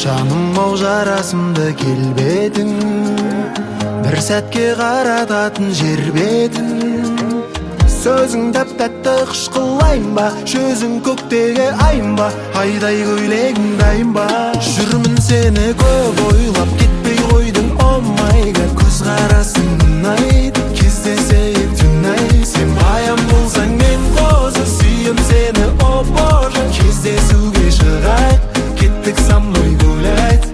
Жаным ау жарасымды келбетін, бір сәтке қарататын жер бетін. Сөзің тәп-тәтті қышқылайын ба, жүзің көктегі айын ба, айдай көйлегің дайын ба. Жүрмін сені көп ойлап, кетпей қойдың, oh my god. Көзқарасың ұнайды, кездесейік түнай. Сен баян болсаң мен қозы, сүйем сені, о боже. Кездесуге шығайық, кеттік со мной гулять.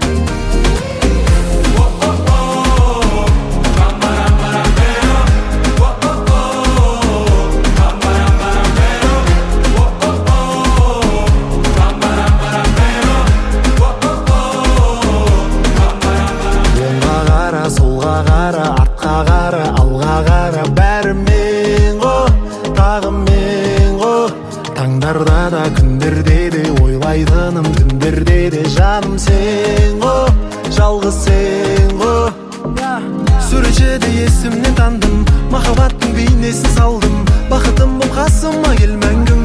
Солға қара, артқа қара, алға қара, бәрі мен ғо, тағы мен ғо. Таңдарда да күндерде де ойлайтыным, түндерде де жаным сен ғо, жалғыз сен ғо. Суретшіде есімнен тандым, махаббаттың бейнесін салдым. Бақытым бұл қасыма кел мәңгім.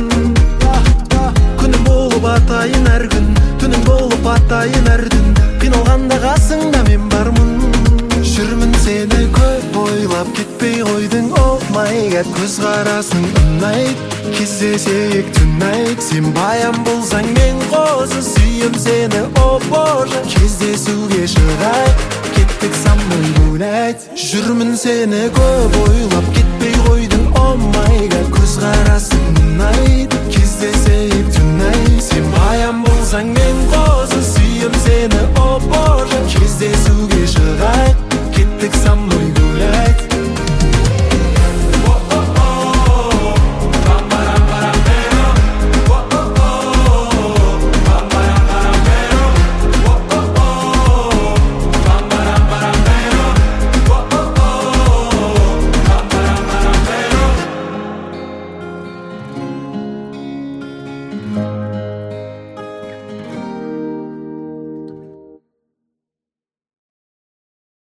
Күнім болып атайын әр күн, түнім болып атайын әр түн. Қиналғанда қасыңда мен бармын. Жүрмін сені көп ойлап, кетпей қойдың, oh my god. Көзқарасың ұнайды, кездесейік түнайт. Сен баян болсаң мен қозы, сүйем сені, о боже. Кездесуге шығайық, кеттік со мной гулять. Жүрмін сені көп ойлап, кетпей қойдың, oh my god. Көзқарасың ұнайды,